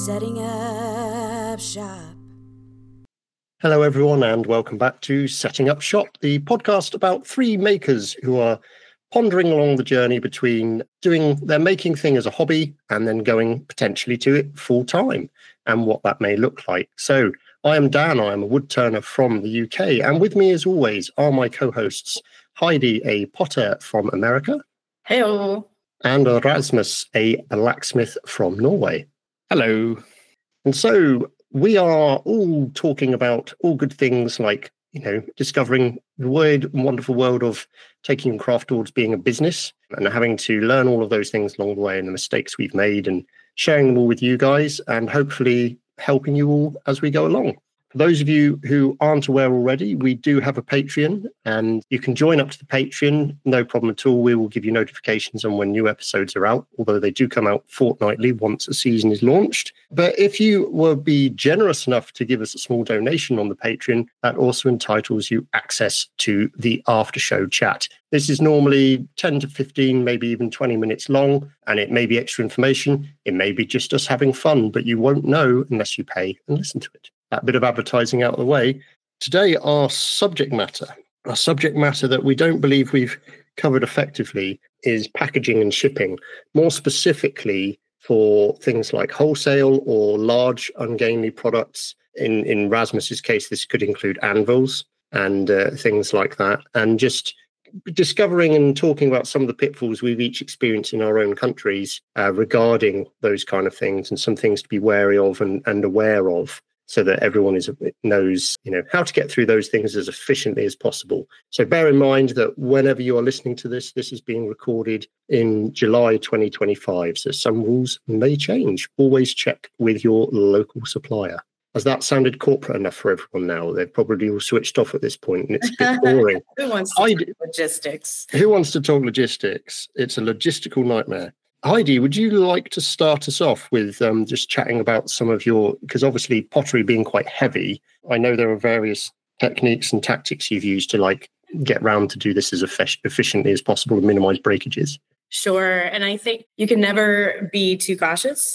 Setting up shop. Hello, everyone, and welcome back to Setting Up Shop, the podcast about three makers who are pondering along the journey between doing their making thing as a hobby and then going potentially to it full time and what that may look like. So I am Dan. I am a wood turner from the UK. And with me, as always, are my co-hosts, Heidi, a potter from America. Hello. And Rasmus, a blacksmith from Norway. Hello. And so we are all talking about all good things like, discovering the weird and wonderful world of taking craft towards being a business and having to learn all of those things along the way and the mistakes we've made and sharing them all with you guys and hopefully helping you all as we go along. For those of you who aren't aware already, we do have a Patreon and you can join up to the Patreon. No problem at all. We will give you notifications on when new episodes are out, although they do come out fortnightly once a season is launched. But if you will be generous enough to give us a small donation on the Patreon, that also entitles you access to the after show chat. This is normally 10 to 15, maybe even 20 minutes long, and it may be extra information. It may be just us having fun, but you won't know unless you pay and listen to it. That bit of advertising out of the way. Today, our subject matter that we don't believe we've covered effectively is packaging and shipping, more specifically for things like wholesale or large ungainly products. In Rasmus's case, this could include anvils and things like that, and just discovering and talking about some of the pitfalls we've each experienced in our own countries regarding those kind of things and some things to be wary of and aware of, so that everyone knows, how to get through those things as efficiently as possible. So bear in mind that whenever you are listening to this, this is being recorded in July 2025. So some rules may change. Always check with your local supplier. Has that sounded corporate enough for everyone now? They've probably all switched off at this point and it's a bit boring. Who wants to talk logistics? Who wants to talk logistics? It's a logistical nightmare. Heidi, would you like to start us off with just chatting about some of because obviously pottery being quite heavy, I know there are various techniques and tactics you've used to get round to do this as efficiently as possible to minimize breakages. Sure. And I think you can never be too cautious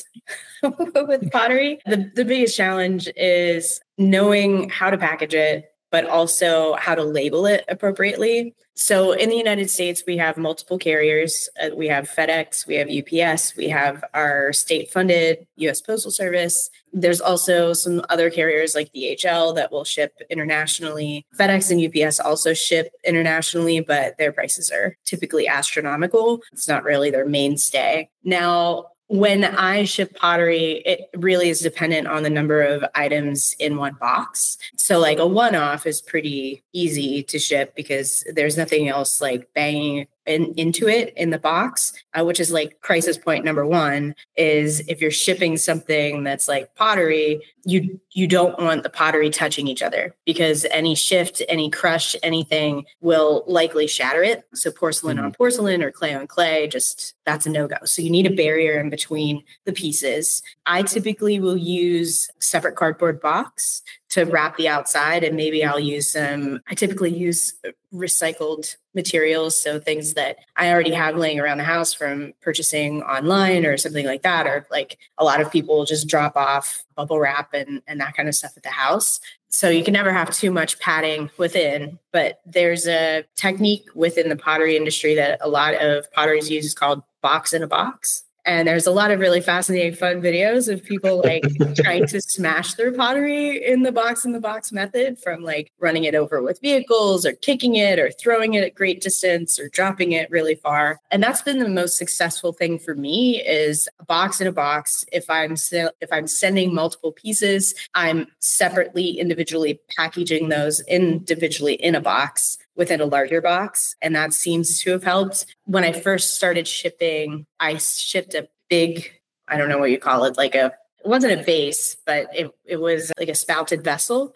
with pottery. The biggest challenge is knowing how to package it, but also how to label it appropriately. So in the United States, we have multiple carriers. We have FedEx, we have UPS, we have our state-funded U.S. Postal Service. There's also some other carriers like DHL that will ship internationally. FedEx and UPS also ship internationally, but their prices are typically astronomical. It's not really their mainstay. Now, when I ship pottery, it really is dependent on the number of items in one box. So a one-off is pretty easy to ship because there's nothing else banging into it in the box, which is crisis point number one is if you're shipping something that's like pottery, you don't want the pottery touching each other because any shift, any crush, anything will likely shatter it. So porcelain on porcelain or clay on clay, that's a no-go. So you need a barrier in between the pieces. I typically will use separate cardboard box to wrap the outside, and maybe I'll use I typically use recycled materials. So things that I already have laying around the house from purchasing online or something like that, or a lot of people just drop off bubble wrap and that kind of stuff at the house. So you can never have too much padding within, but there's a technique within the pottery industry that a lot of potteries use called box in a box. And there's a lot of really fascinating, fun videos of people trying to smash their pottery in the box method, from running it over with vehicles or kicking it or throwing it at great distance or dropping it really far. And that's been the most successful thing for me is a box in a box. If I'm sending multiple pieces, I'm individually packaging those individually in a box within a larger box. And that seems to have helped. When I first started shipping, I shipped a big, I don't know what you call it, it wasn't a vase, but it was like a spouted vessel.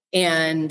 And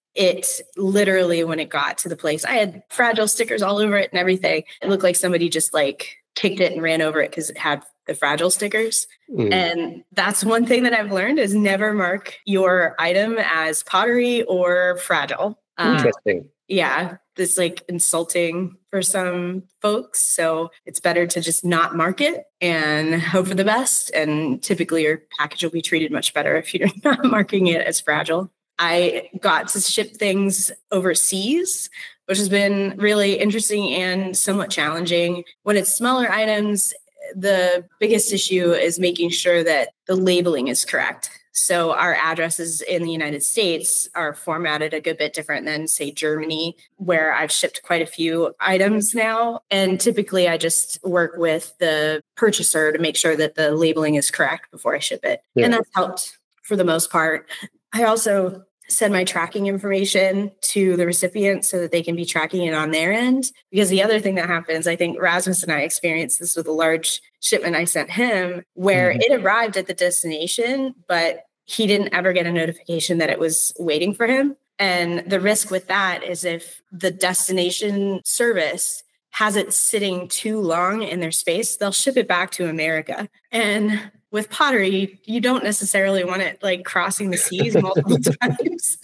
it literally, when it got to the place, I had fragile stickers all over it and everything. It looked like somebody just kicked it and ran over it because it had the fragile stickers. And that's one thing that I've learned is never mark your item as pottery or fragile. Interesting. Yeah. this like insulting for some folks. So it's better to just not mark it and hope for the best. And typically your package will be treated much better if you're not marking it as fragile. I got to ship things overseas, which has been really interesting and somewhat challenging. When it's smaller items, the biggest issue is making sure that the labeling is correct. So our addresses in the United States are formatted a good bit different than, say, Germany, where I've shipped quite a few items now. And typically I just work with the purchaser to make sure that the labeling is correct before I ship it. Yeah. And that's helped for the most part. I also send my tracking information to the recipient so that they can be tracking it on their end. Because the other thing that happens, I think Rasmus and I experienced this with a large shipment I sent him, where it arrived at the destination, but he didn't ever get a notification that it was waiting for him. And the risk with that is if the destination service has it sitting too long in their space, they'll ship it back to America. And with pottery, you don't necessarily want it like crossing the seas multiple times.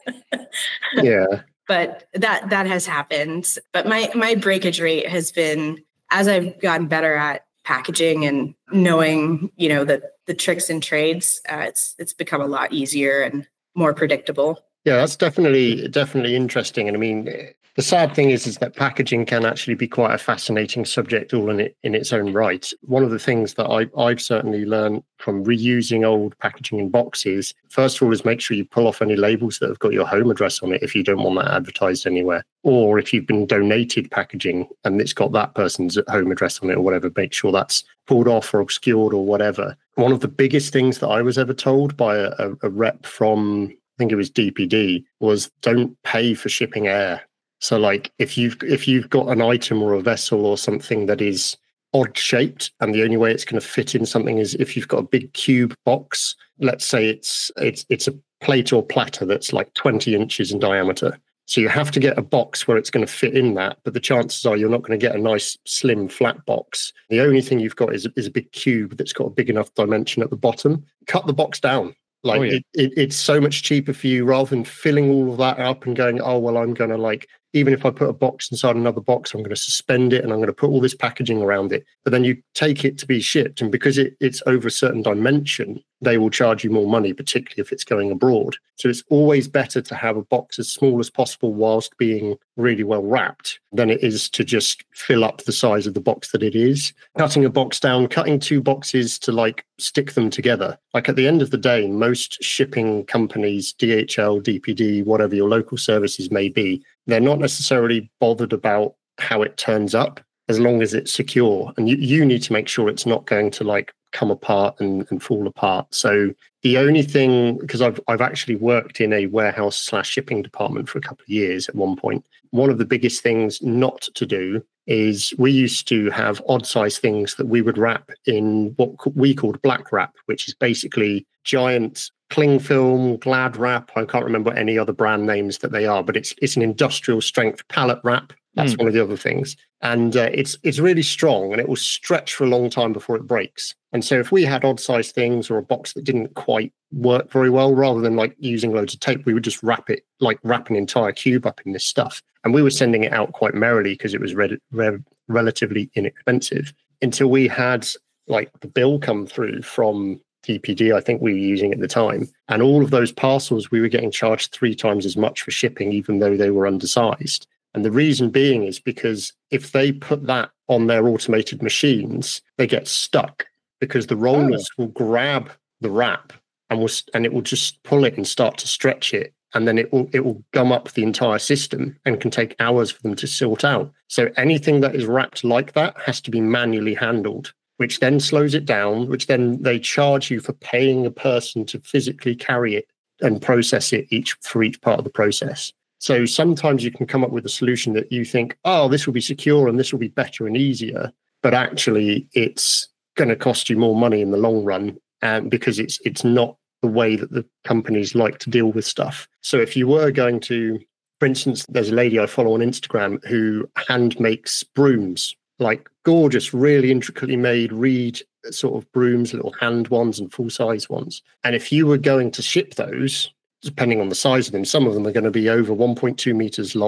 Yeah. But that has happened. But my breakage rate has been, as I've gotten better at packaging and knowing, the tricks and trades, it's become a lot easier and more predictable. Yeah, that's definitely interesting. And I mean, the sad thing is that packaging can actually be quite a fascinating subject all in its own right. One of the things that I've certainly learned from reusing old packaging in boxes, first of all, is make sure you pull off any labels that have got your home address on it if you don't want that advertised anywhere. Or if you've been donated packaging and it's got that person's home address on it or whatever, make sure that's pulled off or obscured or whatever. One of the biggest things that I was ever told by a rep from, I think it was DPD, was don't pay for shipping air. So like if you've got an item or a vessel or something that is odd shaped and the only way it's going to fit in something is if you've got a big cube box, let's say it's a plate or platter that's like 20 inches in diameter. So you have to get a box where it's going to fit in that, but the chances are you're not going to get a nice slim flat box. The only thing you've got is a big cube that's got a big enough dimension at the bottom. Cut the box down. It's so much cheaper for you rather than filling all of that up and going, oh, well, I'm going to even if I put a box inside another box, I'm going to suspend it and I'm going to put all this packaging around it. But then you take it to be shipped. And because it's over a certain dimension, they will charge you more money, particularly if it's going abroad. So it's always better to have a box as small as possible whilst being really well wrapped than it is to just fill up the size of the box that it is. Cutting a box down, cutting two boxes to stick them together. At the end of the day, most shipping companies, DHL, DPD, whatever your local services may be, they're not necessarily bothered about how it turns up as long as it's secure. And you need to make sure it's not going to come apart and fall apart. So the only thing, because I've actually worked in a warehouse / shipping department for a couple of years at one point, one of the biggest things not to do is we used to have odd size things that we would wrap in what we called black wrap, which is basically giant cling film, Glad wrap. I can't remember any other brand names that they are, but it's an industrial strength pallet wrap. That's one of the other things. And it's really strong and it will stretch for a long time before it breaks. And so if we had odd size things or a box that didn't quite work very well, rather than using loads of tape, we would just wrap it, wrap an entire cube up in this stuff. And we were sending it out quite merrily because it was relatively inexpensive until we had the bill come through from DPD, I think we were using at the time. And all of those parcels, we were getting charged 3 times as much for shipping, even though they were undersized. And the reason being is because if they put that on their automated machines, they get stuck because the rollers will grab the wrap and it will just pull it and start to stretch it. And then it will gum up the entire system and can take hours for them to sort out. So anything that is wrapped like that has to be manually handled, which then slows it down, which then they charge you for paying a person to physically carry it and process it for each part of the process. So sometimes you can come up with a solution that you think, oh, this will be secure and this will be better and easier, but actually it's going to cost you more money in the long run, because it's not the way that the companies like to deal with stuff. So if you were going to, for instance, there's a lady I follow on Instagram who hand makes brooms, gorgeous, really intricately made reed sort of brooms, little hand ones and full size ones. And if you were going to ship those, depending on the size of them, some of them are going to be over 1.2 meters long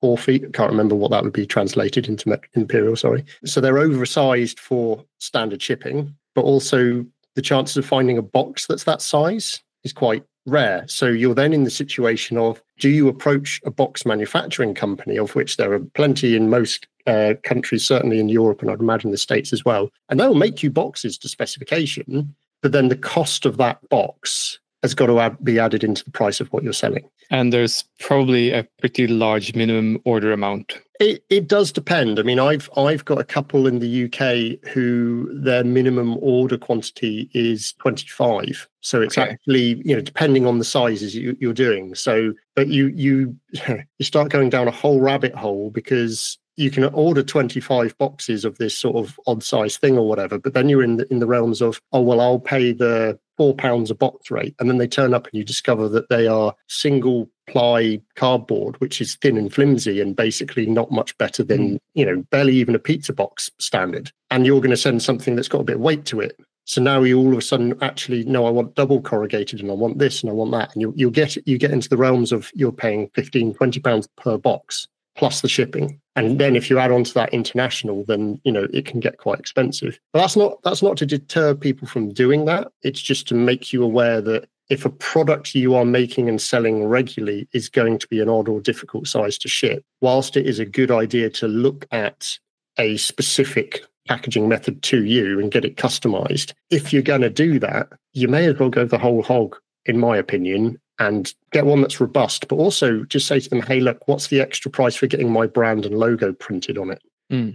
feet. I can't remember what that would be translated into imperial, sorry. So they're oversized for standard shipping, but also the chances of finding a box that's that size is quite rare. So you're then in the situation of, do you approach a box manufacturing company, of which there are plenty in most countries, certainly in Europe, and I'd imagine the States as well, and they'll make you boxes to specification, but then the cost of that box has got to be added into the price of what you're selling. And there's probably a pretty large minimum order amount. It does depend. I mean, I've got a couple in the UK who their minimum order quantity is 25. So it's actually, depending on the sizes you're doing. So, but you start going down a whole rabbit hole, because you can order 25 boxes of this sort of odd size thing or whatever, but then you're in the realms of, oh, well, I'll pay the £4 a box rate. And then they turn up and you discover that they are single ply cardboard, which is thin and flimsy and basically not much better than, barely even a pizza box standard. And you're going to send something that's got a bit of weight to it. So now you all of a sudden actually, no, I want double corrugated and I want this and I want that. And you get into the realms of you're paying £15, £20 per box plus the shipping. And then if you add on to that international, then, it can get quite expensive. But that's not to deter people from doing that. It's just to make you aware that if a product you are making and selling regularly is going to be an odd or difficult size to ship, whilst it is a good idea to look at a specific packaging method to you and get it customized, if you're going to do that, you may as well go the whole hog, in my opinion, and get one that's robust, but also just say to them, hey, look, what's the extra price for getting my brand and logo printed on it?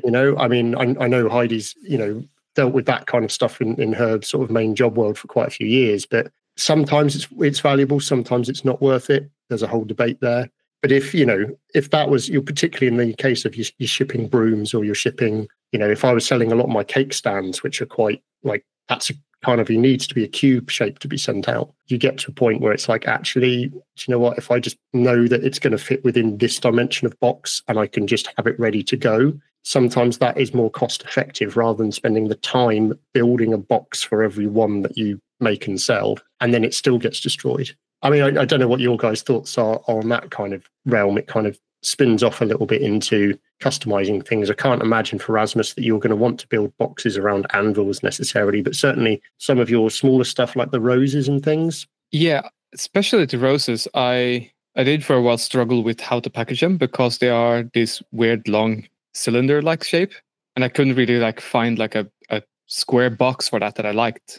I mean, I know Heidi's, dealt with that kind of stuff in her sort of main job world for quite a few years, but sometimes it's valuable, sometimes it's not worth it. There's a whole debate there. But if that was, you're particularly in the case of you're shipping brooms, or you're shipping, if I was selling a lot of my cake stands, which are quite like, that's a kind of, it needs to be a cube shape to be sent out. You get to a point where it's like, actually, do you know what? If I just know that it's going to fit within this dimension of box and I can just have it ready to go, sometimes that is more cost effective rather than spending the time building a box for every one that you make and sell, and then it still gets destroyed. I mean, I don't know what your guys' thoughts are on that kind of realm. It kind of spins off a little bit into customizing things. I can't imagine for Rasmus that you're going to want to build boxes around anvils necessarily, but certainly some of your smaller stuff like the roses and things. Yeah, especially the roses. I did for a while struggle with how to package them, because they are this weird long cylinder-like shape, and I couldn't really find a square box for that I liked.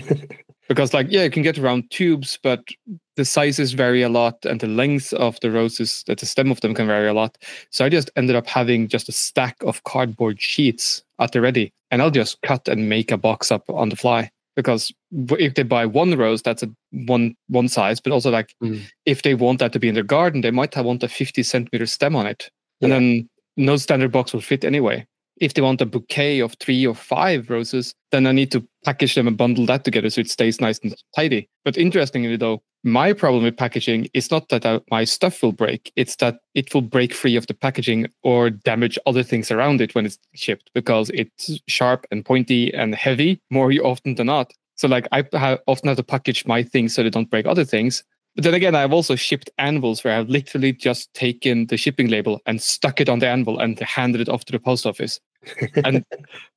Because you can get around tubes, but the sizes vary a lot, and the length of the roses, that the stem of them can vary a lot. So I just ended up having just a stack of cardboard sheets at the ready, and I'll just cut and make a box up on the fly. Because if they buy one rose, that's a one size, but also if they want that to be in their garden, they might want a 50 centimeter stem on it, and then no standard box will fit anyway. If they want a bouquet of 3 or 5 roses, then I need to package them and bundle that together so it stays nice and tidy. But interestingly, though, my problem with packaging is not that my stuff will break. It's that it will break free of the packaging or damage other things around it when it's shipped, because it's sharp and pointy and heavy more often than not. So I often have to package my things so they don't break other things. But then again, I've also shipped anvils where I've literally just taken the shipping label and stuck it on the anvil and handed it off to the post office. And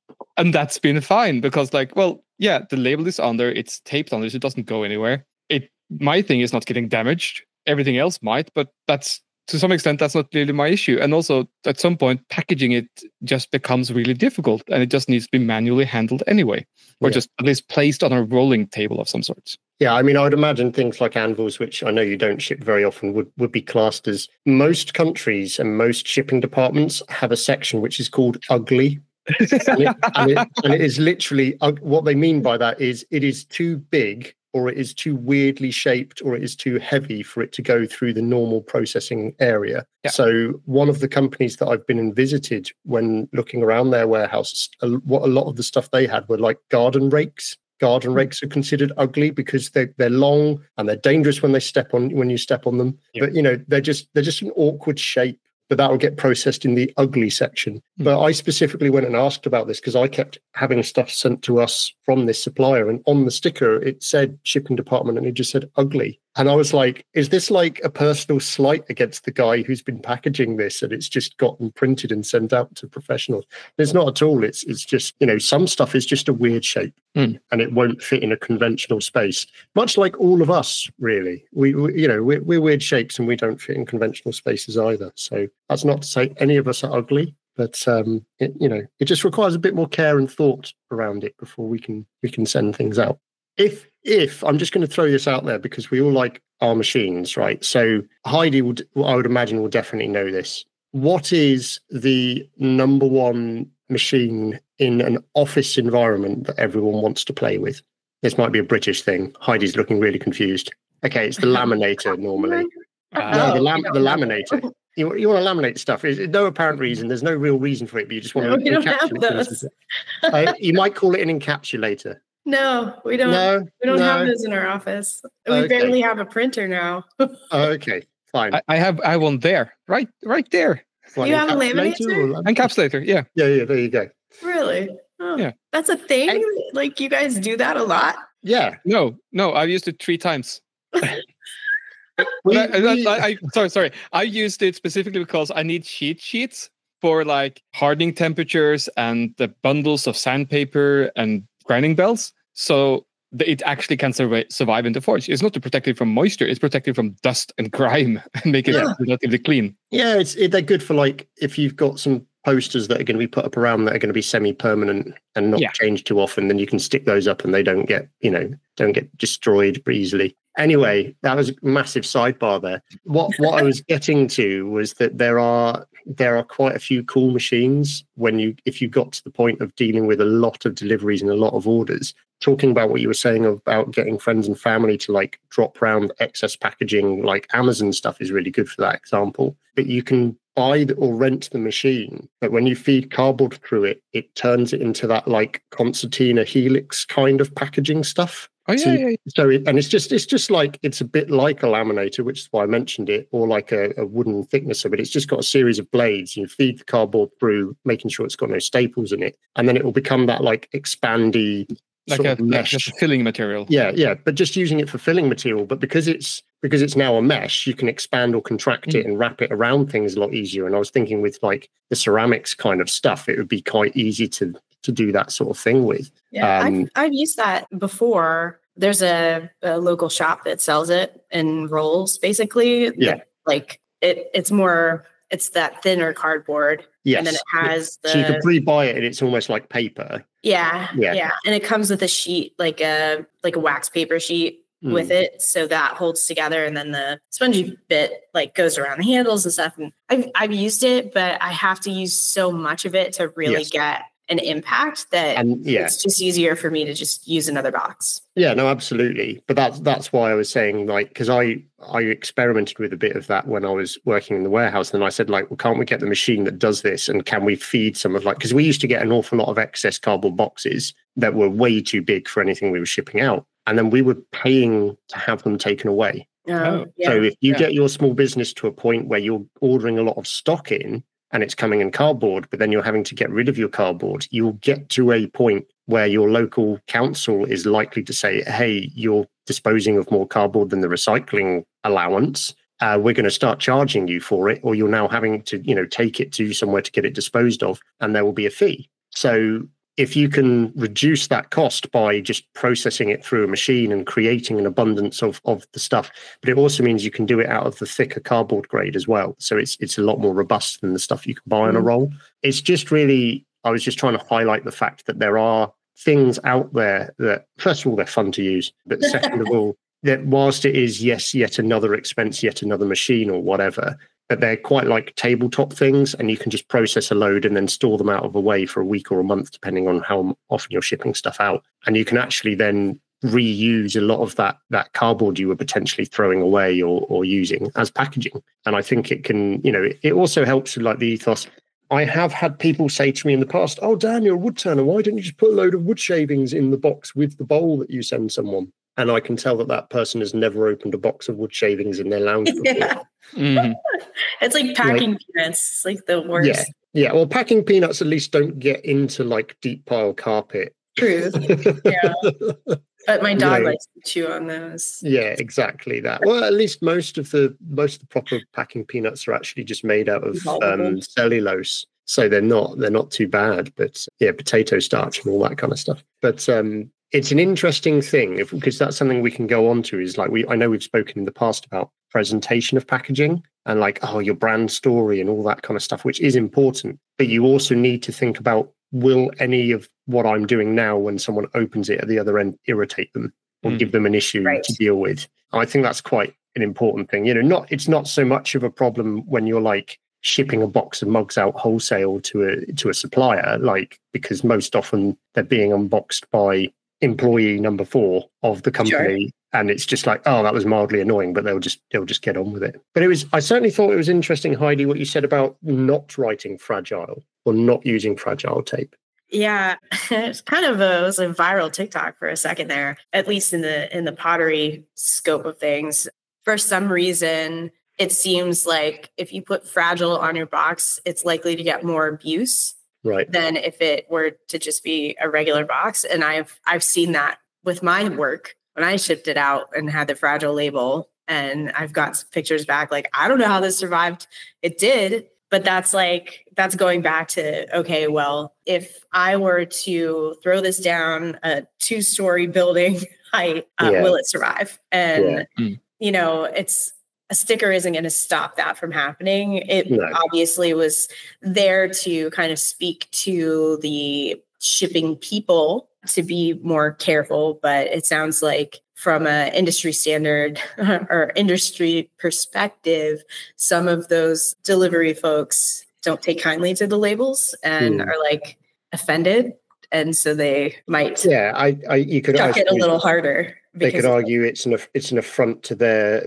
that's been fine, because the label is on there, it's taped on there, so it doesn't go anywhere. My thing is not getting damaged. Everything else might, but that's, to some extent, that's not really my issue. And also, at some point, packaging it just becomes really difficult, and it just needs to be manually handled anyway, or just at least placed on a rolling table of some sort. Yeah, I mean, I would imagine things like anvils, which I know you don't ship very often, would be classed as, most countries and most shipping departments have a section which is called ugly. and it is literally, what they mean by that is it is too big, or it is too weirdly shaped, or it is too heavy for it to go through the normal processing area. Yeah. So one of the companies that I've been and visited when looking around their warehouses, what a lot of the stuff they had were like garden rakes. Garden rakes are considered ugly because they're long and they're dangerous when you step on them. Yeah. But they're just an awkward shape. But that will get processed in the ugly section. But I specifically went and asked about this because I kept having stuff sent to us from this supplier, and on the sticker it said shipping department and it just said ugly. And I was like, is this like a personal slight against the guy who's been packaging this and it's just gotten printed and sent out to professionals? It's not at all. It's just, some stuff is just a weird shape and it won't fit in a conventional space, much like all of us, really. We're weird shapes and we don't fit in conventional spaces either. So that's not to say any of us are ugly, but it just requires a bit more care and thought around it before we can send things out. If I'm just going to throw this out there because we all like our machines, right? So Heidi I would imagine will definitely know this. What is the number one machine in an office environment that everyone wants to play with? This might be a British thing. Heidi's looking really confused. Okay, it's the laminator normally. No, the laminator. You want to laminate stuff. There's no apparent reason. There's no real reason for it, but you just want to encapsulate those. You might call it an encapsulator. No, we don't. We don't have those in our office. We barely have a printer now. Okay, fine. I have one there, right there. You have a laminator? Encapsulator, yeah. Yeah, there you go. Really? Oh, yeah. That's a thing? Like you guys do that a lot? Yeah. No, I've used it 3 times. Sorry. I used it specifically because I need sheets for like hardening temperatures and the bundles of sandpaper and grinding belts. So it actually can survive in the forge. It's not to protect it from moisture. It's protected from dust and grime and make it relatively clean. Yeah, they're good for like if you've got some posters that are going to be put up around that are going to be semi-permanent and not changed too often, then you can stick those up and they don't get destroyed easily. Anyway, that was a massive sidebar there. What I was getting to was that there are quite a few cool machines if you got to the point of dealing with a lot of deliveries and a lot of orders. Talking about what you were saying about getting friends and family to like drop round excess packaging, like Amazon stuff is really good for that example. But you can buy or rent the machine, but when you feed cardboard through it, it turns it into that like concertina helix kind of packaging stuff. Oh yeah. So it's just like it's a bit like a laminator, which is why I mentioned it, or like a wooden thicknesser, but it's just got a series of blades. You feed the cardboard through, making sure it's got no staples in it, and then it will become that like expandy like a mesh filling material. Yeah, but just using it for filling material. But because it's now a mesh, you can expand or contract it and wrap it around things a lot easier. And I was thinking with like the ceramics kind of stuff, it would be quite easy to do that sort of thing with. Yeah, I've used that before. There's a local shop that sells it in rolls, basically. Yeah, like it's that thinner cardboard. Yes. And then it has so you can pre-buy it and it's almost like paper. Yeah. And it comes with a sheet, like a wax paper sheet with it. So that holds together. And then the spongy bit like goes around the handles and stuff. And I've used it, but I have to use so much of it to really get an impact that it's just easier for me to just use another box. Yeah, no, absolutely. But that's why I was saying, like, because I experimented with a bit of that when I was working in the warehouse. And I said, like, well, can't we get the machine that does this? And can we feed some of because we used to get an awful lot of excess cardboard boxes that were way too big for anything we were shipping out. And then we were paying to have them taken away. So if you get your small business to a point where you're ordering a lot of stock in, and it's coming in cardboard, but then you're having to get rid of your cardboard, you'll get to a point where your local council is likely to say, hey, you're disposing of more cardboard than the recycling allowance. We're going to start charging you for it, or you're now having to, take it to somewhere to get it disposed of, and there will be a fee. So if you can reduce that cost by just processing it through a machine and creating an abundance of the stuff, but it also means you can do it out of the thicker cardboard grade as well. So it's a lot more robust than the stuff you can buy on a roll. It's just really, I was just trying to highlight the fact that there are things out there that, first of all, they're fun to use, but second of all, that whilst it is, yet another expense, yet another machine or whatever, but they're quite like tabletop things, and you can just process a load and then store them out of the way for a week or a month, depending on how often you're shipping stuff out. And you can actually then reuse a lot of that cardboard you were potentially throwing away or using as packaging. And I think it can, it also helps with like the ethos. I have had people say to me in the past, oh, Dan, you're a wood turner. Why don't you just put a load of wood shavings in the box with the bowl that you send someone? And I can tell that person has never opened a box of wood shavings in their lounge before. Yeah. Mm-hmm. It's like packing peanuts. It's like the worst. Yeah. Well, packing peanuts at least don't get into like deep pile carpet. True. Yeah. But my dog likes to chew on those. Yeah, exactly that. Well, at least most of the proper packing peanuts are actually just made out of cellulose, so they're not too bad. But yeah, potato starch and all that kind of stuff. But it's an interesting thing because that's something we can go on to. Is like I know we've spoken in the past about presentation of packaging and like your brand story and all that kind of stuff, which is important. But you also need to think about, will any of what I'm doing now when someone opens it at the other end irritate them or give them an issue to deal with? I think that's quite an important thing. It's not so much of a problem when you're like shipping a box of mugs out wholesale to a supplier, like, because most often they're being unboxed by employee number 4 of the company. Sure. And it's just like, that was mildly annoying, but they'll just get on with it. But I certainly thought it was interesting, Heidi, what you said about not writing fragile or not using fragile tape. Yeah, it's kind of it was a viral TikTok for a second there, at least in the pottery scope of things. For some reason, it seems like if you put fragile on your box, it's likely to get more abuse than if it were to just be a regular box. And I've seen that with my work when I shipped it out and had the fragile label. And I've got some pictures back, like, I don't know how this survived. It did. But that's going back to, okay, well, if I were to throw this down a 2-story building height, will it survive? And, it's a sticker isn't going to stop that from happening. It obviously was there to kind of speak to the shipping people to be more careful. But it sounds like from an industry standard or industry perspective, some of those delivery folks don't take kindly to the labels and are like offended. And so they might you could chuck it a little harder. They could argue it's an affront to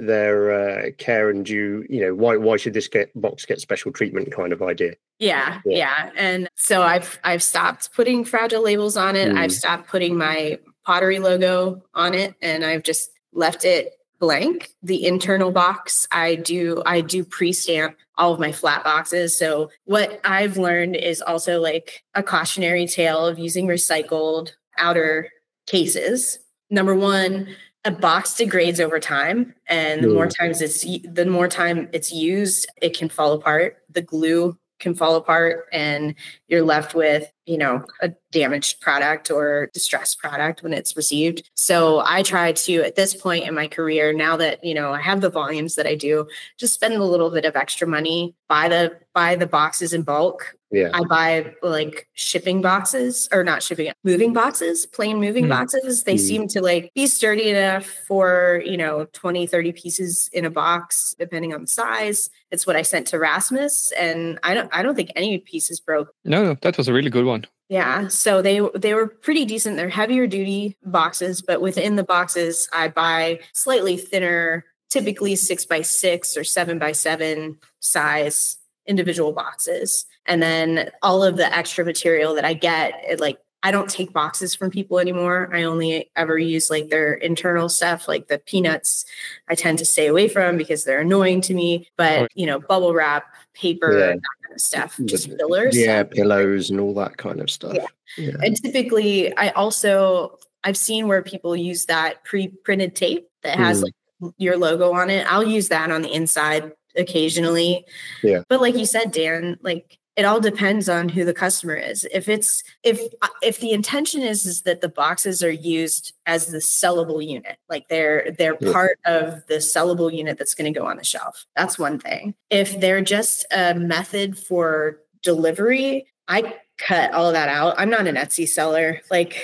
their care and due. Why should this box get special treatment kind of idea? Yeah. And so I've stopped putting fragile labels on it. I've stopped putting my pottery logo on it, and I've just left it blank. The internal box, I do pre-stamp all of my flat boxes. So what I've learned is also like a cautionary tale of using recycled outer cases. Number one, a box degrades over time, and the more time it's used, it can fall apart. The glue can fall apart, and you're left with, a damaged product or distressed product when it's received. So I try to, at this point in my career, now that, I have the volumes that I do, just spend a little bit of extra money, buy the boxes in bulk. Yeah. I buy like shipping boxes, or not shipping, moving boxes, plain moving boxes. They seem to be sturdy enough for, 20, 30 pieces in a box, depending on the size. It's what I sent to Rasmus, and I don't think any pieces broke. No, that was a really good one. Yeah. So they were pretty decent. They're heavier duty boxes, but within the boxes, I buy slightly thinner, typically 6x6 or 7x7 size individual boxes. And then all of the extra material that I get, I don't take boxes from people anymore. I only ever use their internal stuff, like the peanuts I tend to stay away from because they're annoying to me. But, bubble wrap, paper, that kind of stuff, just fillers. Yeah, pillows and all that kind of stuff. Yeah. And typically I've seen where people use that pre-printed tape that has your logo on it. I'll use that on the inside occasionally. Yeah. But like you said, Dan, it all depends on who the customer is. If the intention is that the boxes are used as the sellable unit, they're part of the sellable unit that's going to go on the shelf, that's one thing. If they're just a method for delivery, I cut all of that out. I'm not an Etsy seller.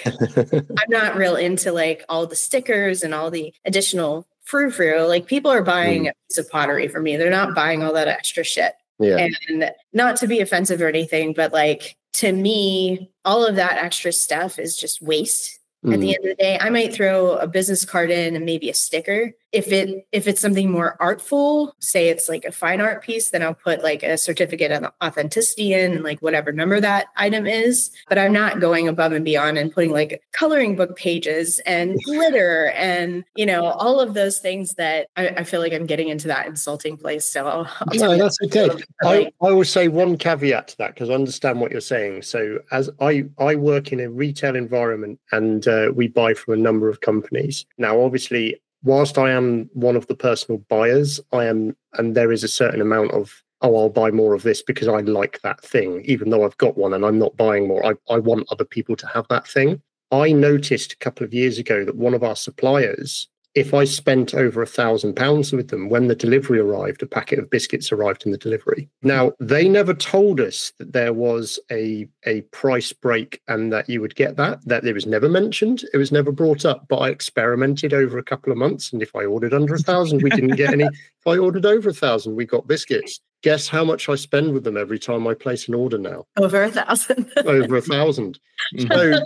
I'm not real into all the stickers and all the additional frou-frou. People are buying a piece of pottery from me. They're not buying all that extra shit. Yeah. And not to be offensive or anything, but to me, all of that extra stuff is just waste. At the end of the day, I might throw a business card in and maybe a sticker. if it's something more artful, say it's like a fine art piece, then I'll put like a certificate of authenticity in and like whatever number that item is. But I'm not going above and beyond and putting like coloring book pages and glitter and, all of those things that I feel like I'm getting into that insulting place. So I'll no, that's okay. I will say one caveat to that because I understand what you're saying. So as I work in a retail environment and we buy from a number of companies. Now, obviously, whilst I am one of the personal buyers, and there is a certain amount of, I'll buy more of this because I like that thing, even though I've got one and I'm not buying more. I want other people to have that thing. I noticed a couple of years ago that one of our suppliers, if I spent over £1,000 with them, when the delivery arrived, a packet of biscuits arrived in the delivery. Now, they never told us that there was a price break and that you would get that it was never mentioned. It was never brought up, but I experimented over a couple of months. And if I ordered under 1,000, we didn't get any. If I ordered over 1,000, we got biscuits. Guess how much I spend with them every time I place an order now? Over 1,000. Over 1,000. So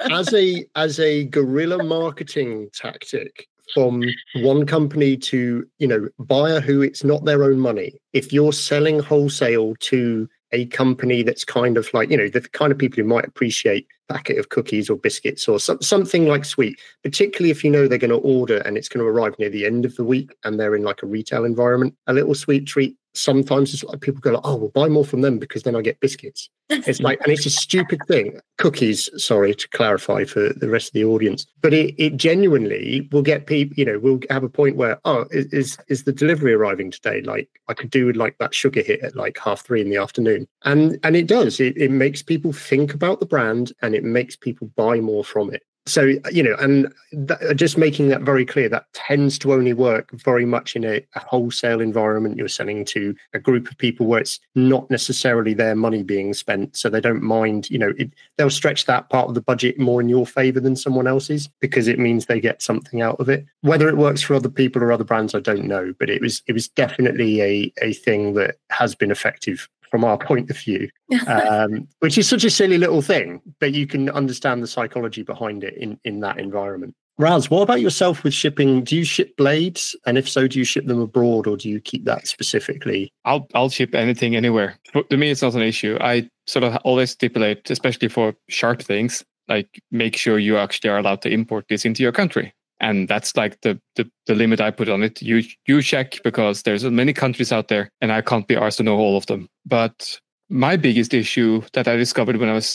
as a guerrilla marketing tactic, from one company to, buyer who it's not their own money. If you're selling wholesale to a company that's kind of like, the kind of people who might appreciate a packet of cookies or biscuits or something like sweet, particularly if they're going to order and it's going to arrive near the end of the week and they're in like a retail environment, a little sweet treat. Sometimes it's like people go like, oh, we'll buy more from them because then I get biscuits. It's like, and it's a stupid thing. Cookies, sorry to clarify for the rest of the audience, but it genuinely will get people, we'll have a point where, oh, is the delivery arriving today? Like I could do with like that sugar hit at like 3:30 in the afternoon. And it does, it makes people think about the brand and it makes people buy more from it. So, and just making that very clear, that tends to only work very much in a wholesale environment. You're selling to a group of people where it's not necessarily their money being spent. So they don't mind, they'll stretch that part of the budget more in your favor than someone else's because it means they get something out of it. Whether it works for other people or other brands, I don't know. But it was definitely a thing that has been effective from our point of view, which is such a silly little thing, but you can understand the psychology behind it in that environment. Raz, what about yourself with shipping? Do you ship blades? And if so, do you ship them abroad or do you keep that specifically? I'll ship anything anywhere. To me, it's not an issue. I sort of always stipulate, especially for sharp things, like make sure you actually are allowed to import this into your country. And that's like the limit I put on it. You check because there's many countries out there and I can't be arsed to know all of them. But my biggest issue that I discovered when I was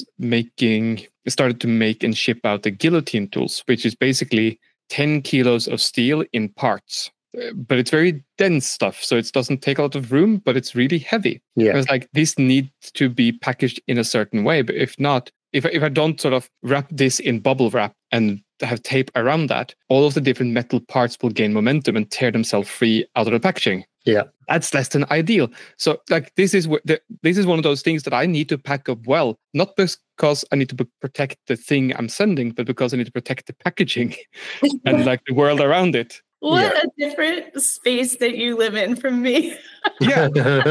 started to make and ship out the guillotine tools, which is basically 10 kilos of steel in parts. But it's very dense stuff. So it doesn't take a lot of room, but it's really heavy. Yeah. It's like this needs to be packaged in a certain way. But if not, if I don't sort of wrap this in bubble wrap and have tape around that, all of the different metal parts will gain momentum and tear themselves free out of the packaging. Yeah, that's less than ideal. So, like, this is one of those things that I need to pack up well, not because I need to protect the thing I'm sending, but because I need to protect the packaging and like the world around it. What a different space that you live in from me. Yeah.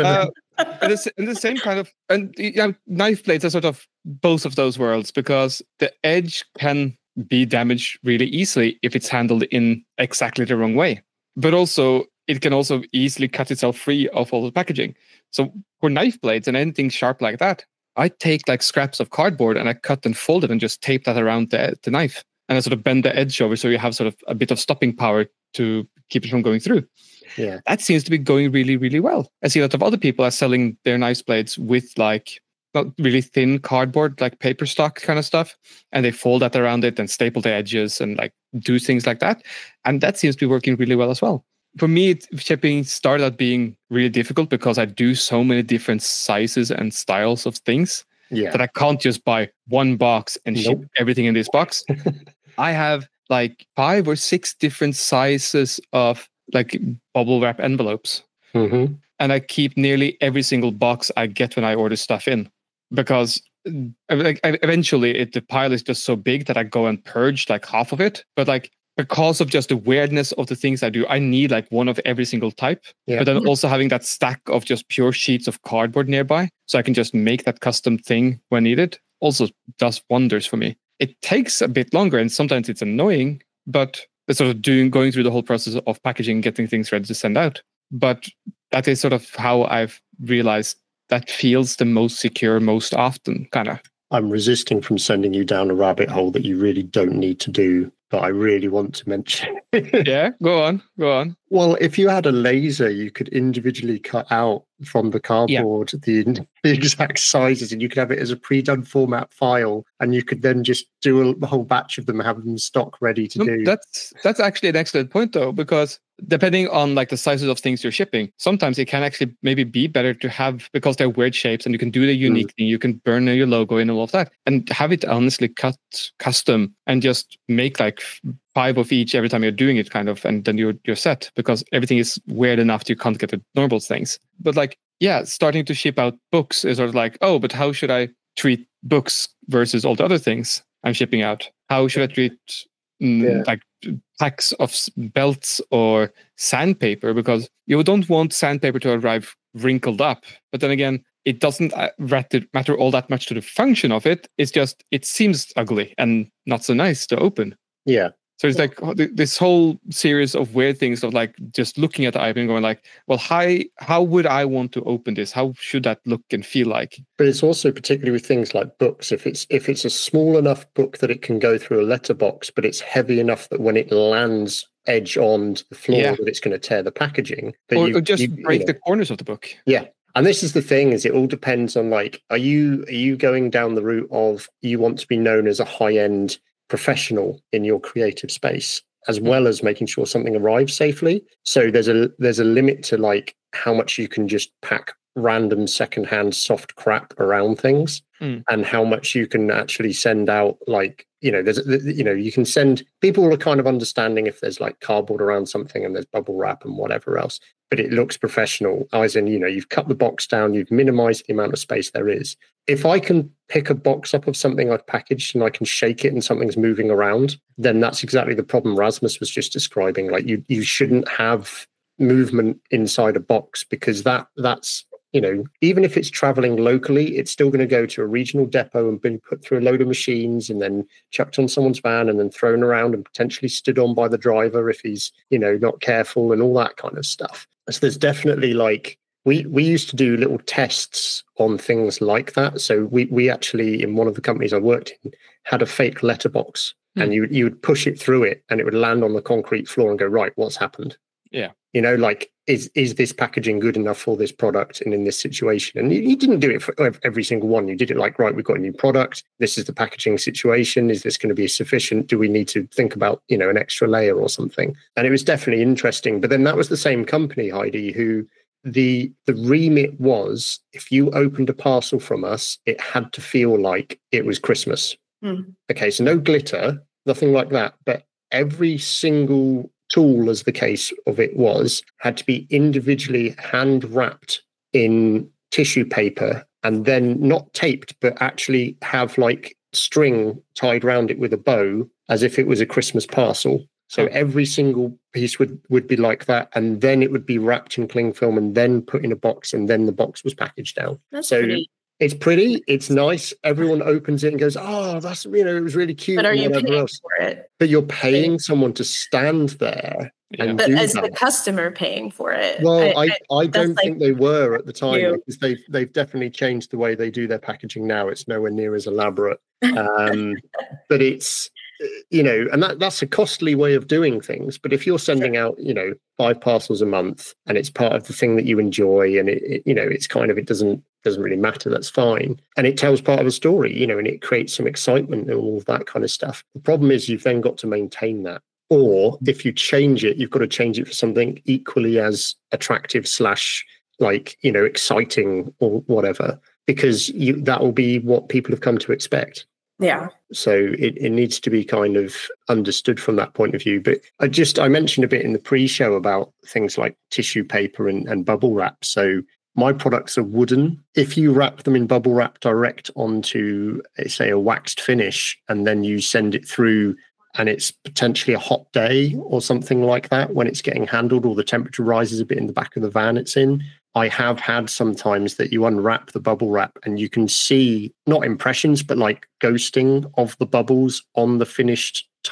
And the same kind of, and knife blades are sort of both of those worlds because the edge can be damaged really easily if it's handled in exactly the wrong way. But also, it can also easily cut itself free of all the packaging. So for knife blades and anything sharp like that, I take like scraps of cardboard and I cut and fold it and just tape that around the knife. And I sort of bend the edge over so you have sort of a bit of stopping power to keep it from going through. Yeah, that seems to be going really, really well. I see a lot of other people are selling their knife blades with like not really thin cardboard, like paper stock kind of stuff. And they fold that around it and staple the edges and like do things like that. And that seems to be working really well as well. For me, shipping started out being really difficult because I do so many different sizes and styles of things that I can't just buy one box and ship everything in this box. I have like 5 or 6 different sizes of like bubble wrap envelopes. Mm-hmm. And I keep nearly every single box I get when I order stuff in because eventually the pile is just so big that I go and purge like half of it. But like because of just the weirdness of the things I do, I need like one of every single type. Yeah. But then also having that stack of just pure sheets of cardboard nearby so I can just make that custom thing when needed also does wonders for me. It takes a bit longer and sometimes it's annoying, but sort of going through the whole process of packaging, getting things ready to send out. But that is sort of how I've realized that feels the most secure most often, kind of. I'm resisting from sending you down a rabbit hole that you really don't need to do, but I really want to mention. Yeah, go on. Well, if you had a laser, you could individually cut out from the cardboard the exact sizes, and you could have it as a pre-done format file, and you could then just do a whole batch of them, have them stock ready to do. That's actually an excellent point, though, because depending on like the sizes of things you're shipping, sometimes it can actually maybe be better to have, because they're weird shapes and you can do the unique thing, you can burn your logo in and all of that, and have it honestly cut custom and just make like 5 of each every time you're doing it, kind of, and then you're set, because everything is weird enough you can't get the normal things. But like, yeah, starting to ship out books is sort of like, oh, but how should I treat books versus all the other things I'm shipping out? How should I treat like packs of belts or sandpaper? Because you don't want sandpaper to arrive wrinkled up, but then again, it doesn't matter all that much to the function of it. It's just, it seems ugly and not so nice to open. Yeah. So it's like this whole series of weird things of like just looking at the item and going like, well, how would I want to open this? How should that look and feel like? But it's also particularly with things like books. If it's a small enough book that it can go through a letterbox, but it's heavy enough that when it lands edge on the floor, that it's going to tear the packaging. Or just break the corners of the book. Yeah. And this is the thing, is it all depends on like, are you going down the route of you want to be known as a high-end professional in your creative space, as well as making sure something arrives safely? So there's a limit to like how much you can just pack random secondhand soft crap around things, and how much you can actually send out. Like, you can send, people are kind of understanding if there's like cardboard around something and there's bubble wrap and whatever else, but it looks professional, as in, you've cut the box down, you've minimized the amount of space there is. If I can pick a box up of something I've packaged and I can shake it and something's moving around, then that's exactly the problem Rasmus was just describing. Like, you shouldn't have movement inside a box, because that's, even if it's traveling locally, it's still going to go to a regional depot and be put through a load of machines and then chucked on someone's van and then thrown around and potentially stood on by the driver if he's, not careful, and all that kind of stuff. So there's definitely like, we used to do little tests on things like that. So we actually, in one of the companies I worked in, had a fake letterbox, and you would push it through it and it would land on the concrete floor and go, right, what's happened? Yeah. Like, is this packaging good enough for this product and in this situation? And you didn't do it for every single one. You did it like, right, we've got a new product. This is the packaging situation. Is this going to be sufficient? Do we need to think about, an extra layer or something? And it was definitely interesting. But then that was the same company, Heidi, who the remit was, if you opened a parcel from us, it had to feel like it was Christmas. Okay, so no glitter, nothing like that. But every single tool, as the case of it was, had to be individually hand wrapped in tissue paper, and then not taped, but actually have like string tied around it with a bow, as if it was a Christmas parcel. So every single piece would be like that, and then it would be wrapped in cling film and then put in a box, and then the box was packaged down. That's pretty. It's pretty, it's nice. Everyone opens it and goes, oh, that's, it was really cute. But are you paying for it? But you're paying someone to stand there and but do as that. The customer paying for it. Well, I don't think they were at the time, because they've definitely changed the way they do their packaging now. It's nowhere near as elaborate. But it's, and that's a costly way of doing things. But if you're sending out, 5 parcels a month, and it's part of the thing that you enjoy, and it's kind of, it doesn't really matter, that's fine. And it tells part of a story, and it creates some excitement and all of that kind of stuff. The problem is you've then got to maintain that. Or if you change it, you've got to change it for something equally as attractive / exciting or whatever, because that will be what people have come to expect. Yeah. So it needs to be kind of understood from that point of view. But I mentioned a bit in the pre-show about things like tissue paper and bubble wrap. So my products are wooden. If you wrap them in bubble wrap direct onto, say, a waxed finish, and then you send it through, and it's potentially a hot day or something like that when it's getting handled, or the temperature rises a bit in the back of the van it's in, I have had sometimes that you unwrap the bubble wrap and you can see, not impressions, but like ghosting of the bubbles on the finished top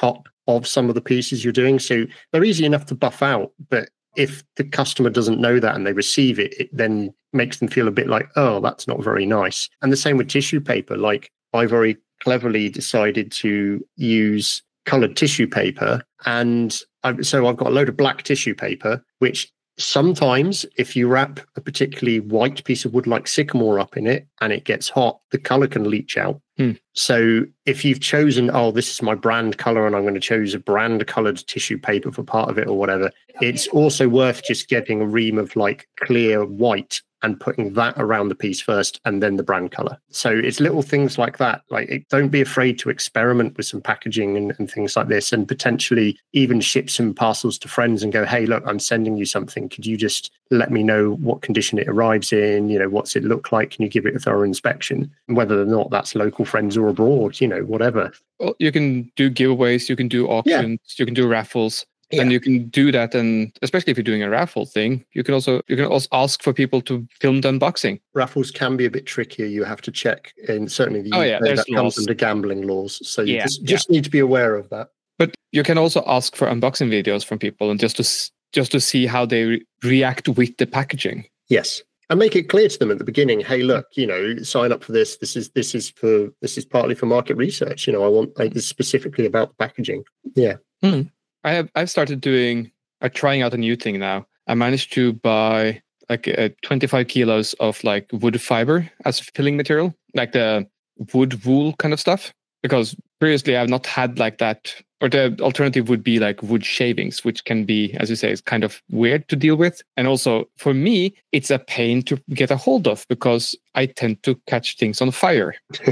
of some of the pieces you're doing. So they're easy enough to buff out, but if the customer doesn't know that and they receive it, it then makes them feel a bit like, oh, that's not very nice. And the same with tissue paper. Like, I very cleverly decided to use colored tissue paper. And so I've got a load of black tissue paper, which sometimes if you wrap a particularly white piece of wood like sycamore up in it and it gets hot, the color can leach out. So if you've chosen, oh, this is my brand color and I'm going to choose a brand colored tissue paper for part of it or whatever, it's also worth just getting a ream of like clear white and putting that around the piece first and then the brand color. So it's little things like that. Like, don't be afraid to experiment with some packaging and things like this, and potentially even ship some parcels to friends and go, hey, look, I'm sending you something. Could you just let me know what condition it arrives in? You know, what's it look like? Can you give it a thorough inspection? And whether or not that's local friends or abroad, you know, whatever. Well, you can do giveaways, you can do auctions, you can do raffles. Yeah. And you can do that, and especially if you're doing a raffle thing, you can also ask for people to film the unboxing. Raffles can be a bit trickier. You have to check, and certainly the UK, that comes under gambling laws. So you just need to be aware of that. But you can also ask for unboxing videos from people, and just to see how they react with the packaging. Yes, and make it clear to them at the beginning. Hey, look, you know, sign up for this. This is partly for market research. You know, I want this specifically about the packaging. Yeah. I've started trying out a new thing now. I managed to buy like 25 kilos of like wood fiber as filling material, like the wood wool kind of stuff. Because previously I've not had like that, or the alternative would be like wood shavings, which can be, as you say, is kind of weird to deal with. And also for me, it's a pain to get a hold of because I tend to catch things on fire,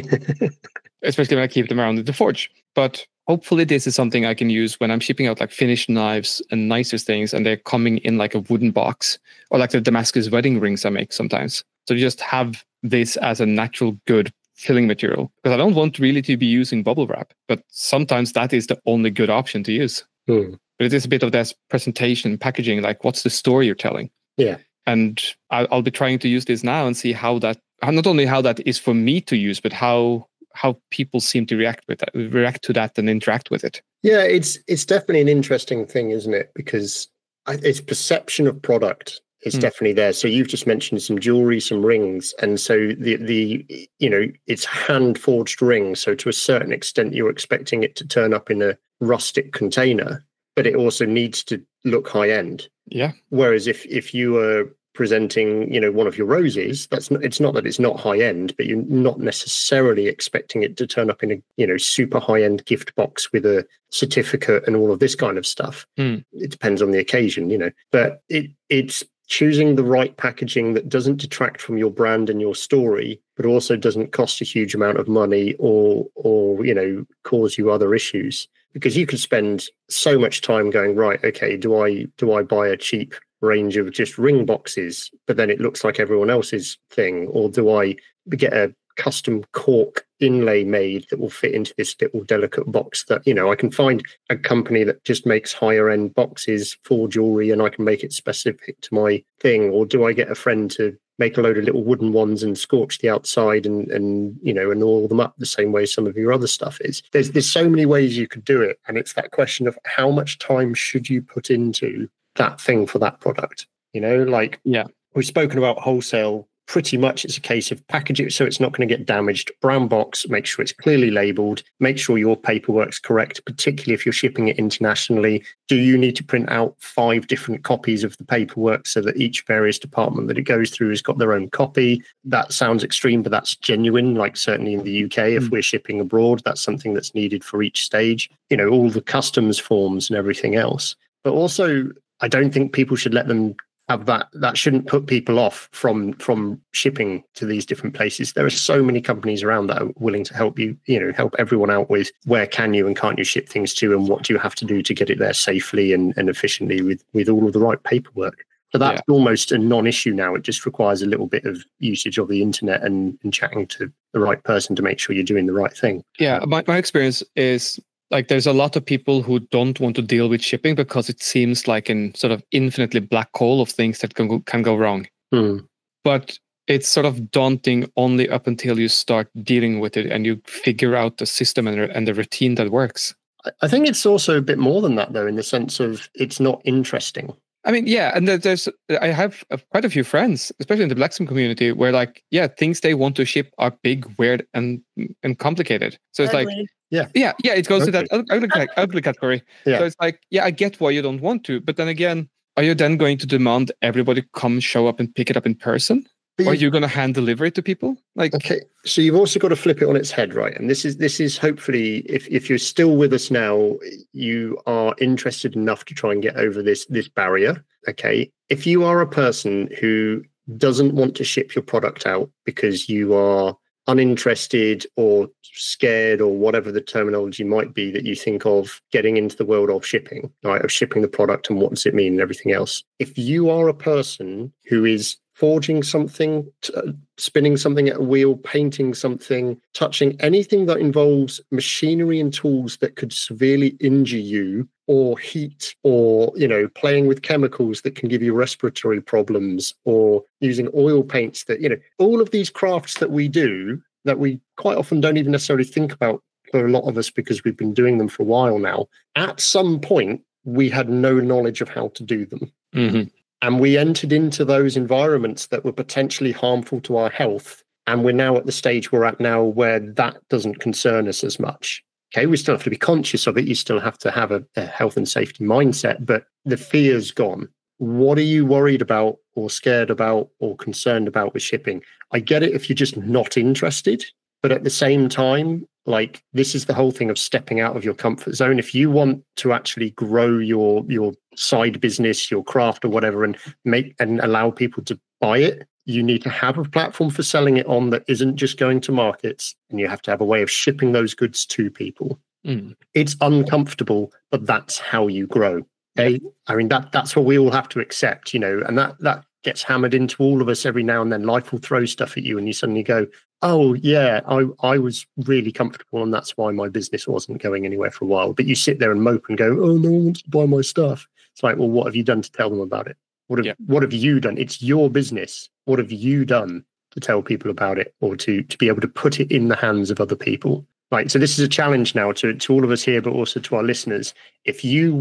especially when I keep them around in the forge. But hopefully this is something I can use when I'm shipping out like finished knives and nicer things, and they're coming in like a wooden box, or like the Damascus wedding rings I make sometimes. So just have this as a natural good filling material, because I don't want really to be using bubble wrap, but sometimes that is the only good option to use. But it is a bit of this presentation, packaging, like what's the story you're telling? Yeah. And I'll be trying to use this now and see how that, not only how that is for me to use, but how people seem to react to that and interact with it. Yeah, it's definitely an interesting thing, isn't it? Because its perception of product is definitely there. So you've just mentioned some jewelry, some rings, and so the you know, it's hand forged rings. So to a certain extent, you're expecting it to turn up in a rustic container, but it also needs to look high end. Yeah. Whereas if you were presenting, you know, one of your roses, it's not that it's not high end, but you're not necessarily expecting it to turn up in a, you know, super high end gift box with a certificate and all of this kind of stuff. It depends on the occasion, you know, but it's choosing the right packaging that doesn't detract from your brand and your story, but also doesn't cost a huge amount of money or you know, cause you other issues. Because you could spend so much time going, right, okay, do I buy a cheap range of just ring boxes, but then it looks like everyone else's thing, or do I get a custom cork inlay made that will fit into this little delicate box that, you know, I can find a company that just makes higher end boxes for jewelry and I can make it specific to my thing, or do I get a friend to make a load of little wooden ones and scorch the outside and you know, and oil them up the same way some of your other stuff is. There's so many ways you could do it, and it's that question of how much time should you put into that thing for that product, you know, like, yeah, we've spoken about wholesale. Pretty much it's a case of package it so it's not going to get damaged, brown box, make sure it's clearly labeled, make sure your paperwork's correct, particularly if you're shipping it internationally. Do you need to print out 5 different copies of the paperwork so that each various department that it goes through has got their own copy? That sounds extreme, but that's genuine. Like certainly in the UK, if we're shipping abroad, that's something that's needed for each stage, you know, all the customs forms and everything else. But also, I don't think people should let them have that shouldn't put people off from shipping to these different places. There are so many companies around that are willing to help you, you know, help everyone out with where can you and can't you ship things to, and what do you have to do to get it there safely and efficiently with all of the right paperwork. So that's almost a non-issue now. It just requires a little bit of usage of the internet and chatting to the right person to make sure you're doing the right thing. Yeah, my experience is, like, there's a lot of people who don't want to deal with shipping because it seems like an sort of infinitely black hole of things that can go wrong. But it's sort of daunting only up until you start dealing with it and you figure out the system and the routine that works. I think it's also a bit more than that, though, in the sense of it's not interesting. I mean, yeah, and I have quite a few friends, especially in the blacksmith community, where like, yeah, things they want to ship are big, weird, and complicated. So it's Ugly. like, it goes to that ugly category. Yeah. So it's like, yeah, I get why you don't want to, but then again, are you then going to demand everybody come show up and pick it up in person? Or are you going to hand deliver it to people? Like, okay, so you've also got to flip it on its head, right? And this is hopefully, if you're still with us now, you are interested enough to try and get over this barrier. Okay, if you are a person who doesn't want to ship your product out because you are uninterested or scared or whatever the terminology might be that you think of getting into the world of shipping, right? Of shipping the product and what does it mean and everything else. If you are a person who is forging something, spinning something at a wheel, painting something, touching anything that involves machinery and tools that could severely injure you, or heat, or, you know, playing with chemicals that can give you respiratory problems, or using oil paints that, you know, all of these crafts that we do that we quite often don't even necessarily think about for a lot of us because we've been doing them for a while now. At some point, we had no knowledge of how to do them. mm-hmm. And we entered into those environments that were potentially harmful to our health. And we're now at the stage we're at now where that doesn't concern us as much. Okay, we still have to be conscious of it. You still have to have a health and safety mindset, but the fear's gone. What are you worried about or scared about or concerned about with shipping? I get it if you're just not interested, but at the same time, like, this is the whole thing of stepping out of your comfort zone. If you want to actually grow your side business, your craft or whatever, and make and allow people to buy it, you need to have a platform for selling it on that isn't just going to markets, and you have to have a way of shipping those goods to people. It's uncomfortable, but that's how you grow. Okay? I mean, that's what we all have to accept, you know, and that gets hammered into all of us every now and then. Life will throw stuff at you and you suddenly go, oh yeah, I was really comfortable and that's why my business wasn't going anywhere for a while. But you sit there and mope and go, oh, no one wants to buy my stuff. It's like, well, what have you done to tell them about it? What have you done? It's your business. What have you done to tell people about it, or to be able to put it in the hands of other people? Right. So this is a challenge now to all of us here, but also to our listeners. If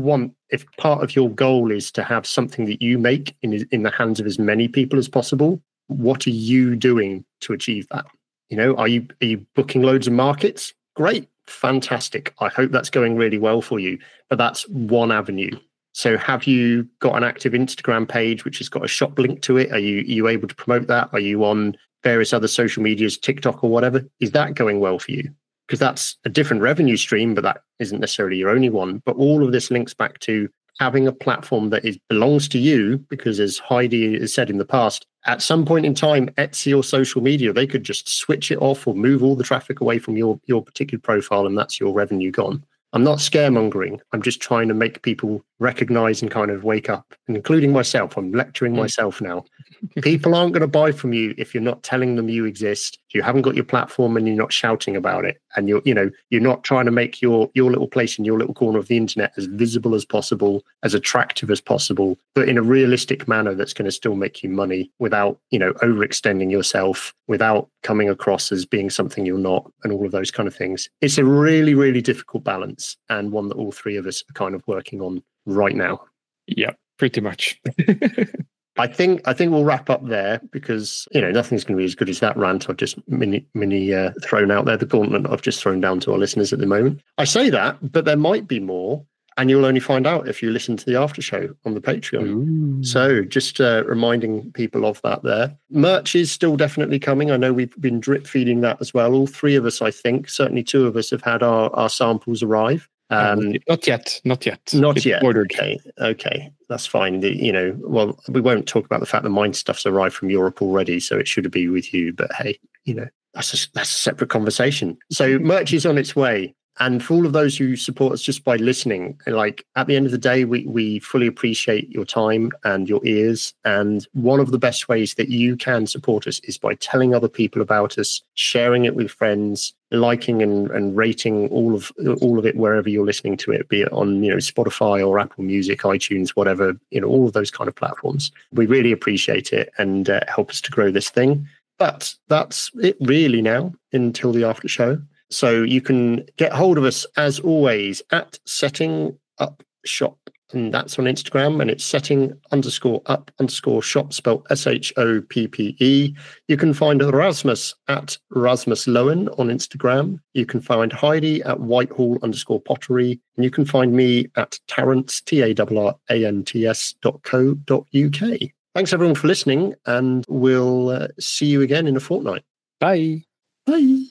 part of your goal is to have something that you make in the hands of as many people as possible, what are you doing to achieve that? You know, are you booking loads of markets? Great. Fantastic. I hope that's going really well for you. But that's one avenue. So have you got an active Instagram page which has got a shop link to it? Are you able to promote that? Are you on various other social medias, TikTok or whatever? Is that going well for you? Because that's a different revenue stream, but that isn't necessarily your only one. But all of this links back to having a platform that belongs to you, because as Heidi has said in the past, at some point in time, Etsy or social media, they could just switch it off or move all the traffic away from your particular profile, and that's your revenue gone. I'm not scaremongering. I'm just trying to make people recognize and kind of wake up, and including myself. I'm lecturing myself now. People aren't going to buy from you if you're not telling them you exist. If you haven't got your platform and you're not shouting about it, and you're not trying to make your little place in your little corner of the internet as visible as possible, as attractive as possible, but in a realistic manner that's going to still make you money without, overextending yourself, without coming across as being something you're not, and all of those kind of things. It's a really, really difficult balance, and one that all three of us are kind of working on right now. Yeah, pretty much. I think we'll wrap up there, because nothing's going to be as good as that rant I've just mini thrown out there, the gauntlet I've just thrown down to our listeners at the moment. I say that, but there might be more, and you'll only find out if you listen to the after show on the Patreon. Ooh. So just reminding people of that there. Merch is still definitely coming. I know we've been drip feeding that as well. All three of us, I think, certainly two of us have had our samples arrive. Not yet. Not yet. Ordered. Okay, that's fine. Well, we won't talk about the fact that mine stuff's arrived from Europe already, so it should be with you. But hey, that's a separate conversation. So merch is on its way. And for all of those who support us just by listening, like, at the end of the day, we fully appreciate your time and your ears. And one of the best ways that you can support us is by telling other people about us, sharing it with friends, liking and rating all of it wherever you're listening to it, be it on Spotify or Apple Music, iTunes, whatever, all of those kind of platforms. We really appreciate it, and help us to grow this thing. But that's it really now until the after show. So you can get hold of us, as always, at Setting Up Shop. And that's on Instagram, and it's setting_up_shop, spelled SHOPPE. You can find Rasmus at Rasmus Lowen on Instagram. You can find Heidi at Whitehall_pottery. And you can find me at Tarrants, TARRANTS.co.uk. Thanks everyone for listening, and we'll see you again in a fortnight. Bye. Bye.